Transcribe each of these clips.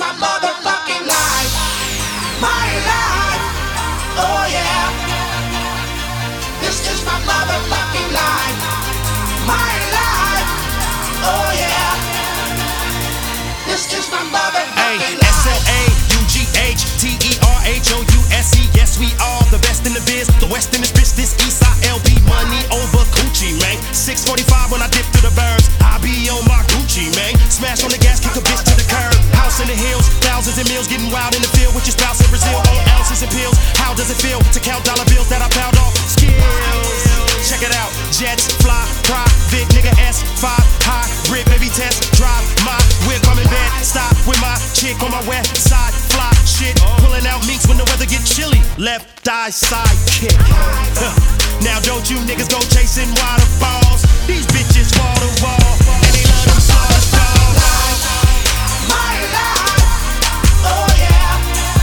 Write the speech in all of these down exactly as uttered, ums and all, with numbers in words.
my motherfucking life. My life. Oh yeah. This is my motherfucking life. My life. Oh yeah. This is my motherfucking life. S L A U G H T E R H O U S E. Yes, we all the best in the biz. The West in this bitch, this East Side L B. Money over Coochie, man. six forty-five when I dip through the birds. I be on my Gucci, man. Smash on the gas, kick a bitch to the curb. House in the hills, thousands and meals. Getting wild in the field with your spouse in Brazil. All ounces and pills. How does it feel to count dollar bills that I pound off? Skills. Check it out. Jets, fly, private, nigga S five, hybrid, baby test, drive my whip, come in bed, stop with my chick on my west side, fly shit, pulling out minks when the weather get chilly, left thigh side kick. Huh. Now don't you niggas go chasing waterfalls, these bitches wall to wall, and they love them slaughter dogs. My life, oh yeah.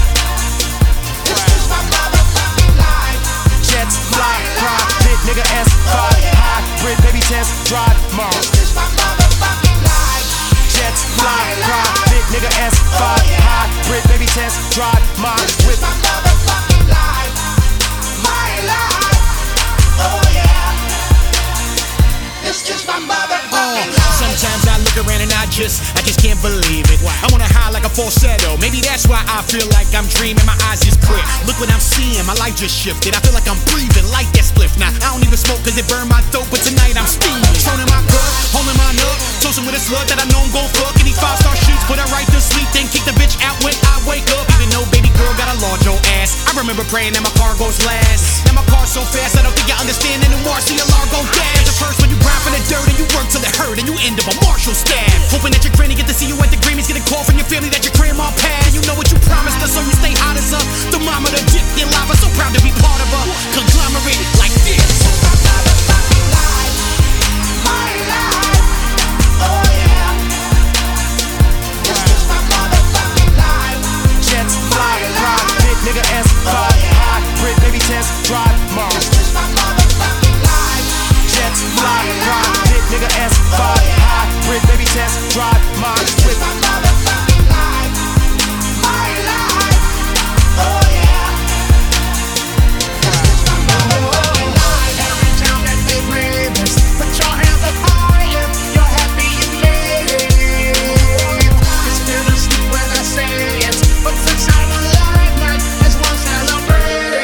This is my motherfucking life. Jets, fly, private, nigga S five, hybrid, baby test, drive Mars. This is my motherfucking life. Jets, fly, private, nigga S five, hybrid, baby test, drive Mars. This is my motherfucking life. My life, oh yeah. This is my motherfucking life. Sometimes I look around and I just, I just can't believe it. I wanna high like a falsetto. Maybe that's why I feel like I'm dreaming. My eyes is clear. Look what I'm seeing. My life just shifted. I feel like I'm breathing like that spliff. Now I don't even smoke 'cause it burned my throat, but tonight I'm steaming. Thrown in my cup, holding my nut, toasting with a slut that I know I'm gon' fuck. And these five star sheets put her right to sleep, then kick the bitch out when I wake up. Even though baby girl got a large old ass, I remember praying that my car goes last. Now my car's so fast, I don't think you understand anymore. See a Largo dash. The first when you grind for the dirt and you work till it hurt and you end up a Marshall staff. Hoping that your granny get to see you at the Grammys, get a call from your family that your grandma passed. You know what you promised us, so you stay hot as a thermometer dipped in lava. So proud to be part of a conglomerate like this. My motherfucking life. My life, oh yeah. This is my motherfucking life. Jets, fly, private, nigga S five, hybrid, baby test, drive Mars. This is my motherfucking life. Jets, fly, private, nigga S five, hybrid, baby test, drive Mars. This is my motherfucking life. My life, oh yeah. This is my motherfucking life. Every time that they breathe this, put your hands up high if you're happy you live. It's still asleep when I say it, but since I'm alive, man, let's one celebrate.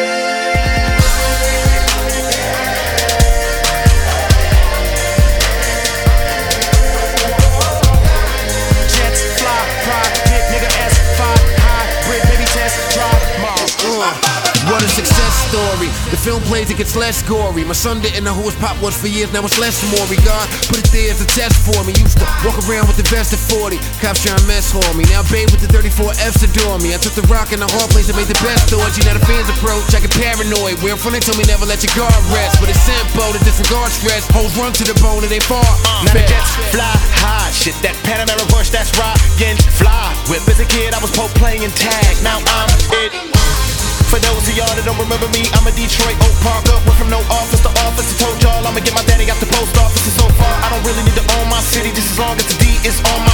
Jets, fly, private, nigga S five, hybrid, baby test, drive Mars. What a success story. The film plays, it gets less gory. My son didn't know who his pop was for years, now it's less Maury. God put it there as a test for me. Used to walk around with the vest at forty. Cops trying to mess for me. Now babe with the thirty-four F's adore me. I took the rock in the hard place and made the best dodgy. Now the fans approach, I get paranoid. Where in front they told me never let your guard rest. But it's simple to disregard stress. Hoes run to the bone and they far. Now the jets fly high, shit that Panamera Bush, that's rockin' fly. Whip as a kid, I was Pope playing tag, now I'm it. For those of y'all that don't remember me, I'm a Detroit Oak Parker. Went from no office to office. I told y'all I'ma get my daddy out the post office. And so far, I don't really need to own my city, just as long as the D is on my